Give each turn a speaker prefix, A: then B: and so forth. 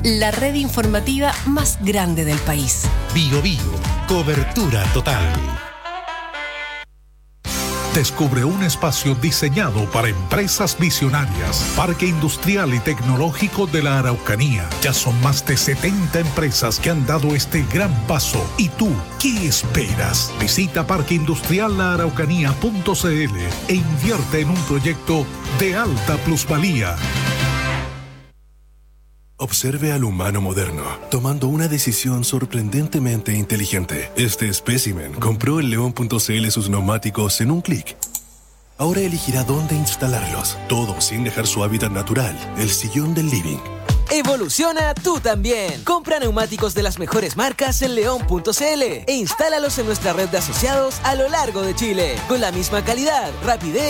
A: la red informativa más grande del país.
B: Biobío, cobertura total. Descubre un espacio diseñado para empresas visionarias. Parque Industrial y Tecnológico de la Araucanía. Ya son más de 70 empresas que han dado este gran paso. ¿Y tú, qué esperas? Visita parqueindustriallaaraucanía.cl e invierte en un proyecto de alta plusvalía.
C: Observe al humano moderno, tomando una decisión sorprendentemente inteligente. Este espécimen compró en León.cl sus neumáticos en un clic. Ahora elegirá dónde instalarlos, todo sin dejar su hábitat natural, el sillón del living.
D: Evoluciona tú también. Compra neumáticos de las mejores marcas en León.cl e instálalos en nuestra red de asociados a lo largo de Chile, con la misma calidad, rapidez